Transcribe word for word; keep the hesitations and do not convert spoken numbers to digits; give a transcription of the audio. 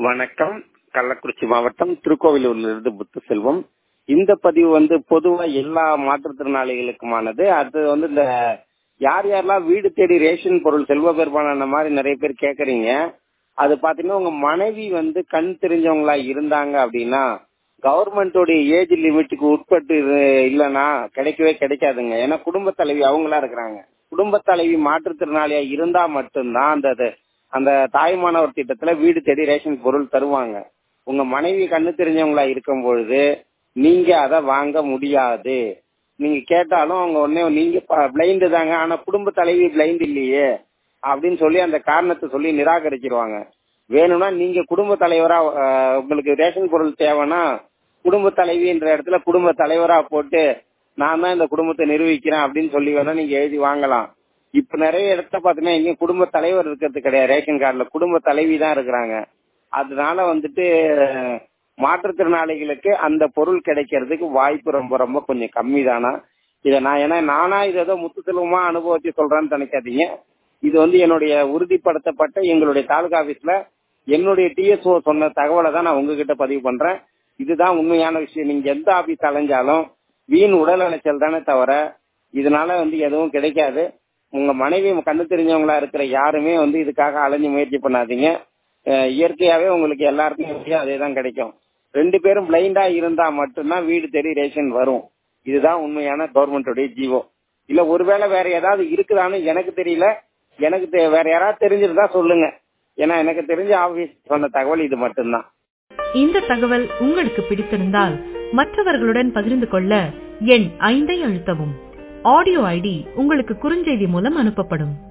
வணக்கம். கள்ளக்குறிச்சி மாவட்டம் திருக்கோவிலூரிலிருந்து புத்து செல்வம். இந்த பதிவு வந்து பொதுவா எல்லா மாற்றுத்திறனாளிகளுக்குமானது. அது வந்து இந்த யார் யாரெல்லாம் வீடு தேடி ரேஷன் பொருள் செல்வ பெருமாள் மாதிரி நிறைய பேர் கேக்குறீங்க. அது பாத்தீங்கன்னா உங்க மனைவி வந்து கண் தெரிஞ்சவங்களா இருந்தாங்க அப்படின்னா கவர்மெண்டோடைய ஏஜ் லிமிட்டுக்கு உட்பட்டு இல்லைன்னா கிடைக்கவே கிடைக்காதுங்க. ஏன்னா குடும்ப தலைவி அவங்களா இருக்கிறாங்க. குடும்ப தலைவி மாற்றுத்திறனாளியா இருந்தா மட்டும்தான் அந்த அந்த தாய்மானவர் திட்டத்துல வீடு தேடி ரேஷன் பொருள் தருவாங்க. உங்க மனைவி கண்ணு தெரிஞ்சவங்களா இருக்கும் பொழுது நீங்க அதை வாங்க முடியாது. நீங்க கேட்டாலும் அவங்க உடனே நீங்க பிளைண்டு தாங்க, ஆனா குடும்ப தலைவி பிளைண்ட் இல்லையே அப்படின்னு சொல்லி அந்த காரணத்தை சொல்லி நிராகரிச்சிருவாங்க. வேணும்னா நீங்க குடும்ப தலைவரா உங்களுக்கு ரேஷன் பொருள் தேவைன்னா குடும்ப தலைவின்ற இடத்துல குடும்ப தலைவரா போட்டு நான் தான் இந்த குடும்பத்தை நிர்வகிக்கிறேன் அப்படின்னு சொல்லி வேணா நீங்க எழுதி வாங்கலாம். இப்ப நிறைய இடத்த பாத்தீங்கன்னா எங்க குடும்ப தலைவர் இருக்கிறது கிடையாது. ரேஷன் கார்டுல குடும்ப தலைவி தான் இருக்கிறாங்க. அதனால வந்துட்டு மாற்றுத்திறனாளிகளுக்கு அந்த பொருள் கிடைக்கிறதுக்கு வாய்ப்பு ரொம்ப ரொம்ப கொஞ்சம் கம்மி தானா. இதை நான் ஏன்னா நானா இதை ஏதோ முத்துத்தெலுவமா அனுபவத்தை சொல்றேன்னு நினைக்காதீங்க. இது வந்து என்னுடைய உறுதிப்படுத்தப்பட்ட எங்களுடைய தாலுகா ஆபீஸ்ல என்னுடைய டிஎஸ்ஓ சொன்ன தகவலை தான் நான் உங்ககிட்ட பதிவு பண்றேன். இதுதான் உண்மையான விஷயம். நீங்க எந்த ஆபீஸ் அலைஞ்சாலும் வீண் உடல் அலைச்சல் தானே தவிர இதனால வந்து எதுவும் கிடைக்காது. உங்க மனைவி கண்ணு தெரிஞ்சவங்களா இருக்கிற யாருமே வந்து இதுக்காக அலைஞ்சு முயற்சி பண்ணாதீங்க. இயற்கையாவே உங்களுக்கு எல்லாருக்கும் அதே தான் கிடைக்கும். ரெண்டு பேரும் பிளைண்டா இருந்தா மட்டும்தான் வீடு தேடி ரேஷன் வரும். இதுதான் உண்மையான கவர்மெண்டோடைய ஜீவோ. இல்ல ஒருவேளை வேற ஏதாவது இருக்குதான்னு எனக்கு தெரியல. எனக்கு வேற யாராவது தெரிஞ்சிருந்தா சொல்லுங்க. ஏன்னா எனக்கு தெரிஞ்ச ஆபீஸ் சொன்ன தகவல் இது மட்டும்தான். இந்த தகவல் உங்களுக்கு பிடித்திருந்தால் மற்றவர்களுடன் பகிர்ந்து கொள்ள எண் ஐந்தை அழுத்தவும். ஆடியோ ஐடி உங்களுக்கு குறுஞ்செய்தி மூலம் அனுப்பப்படும்.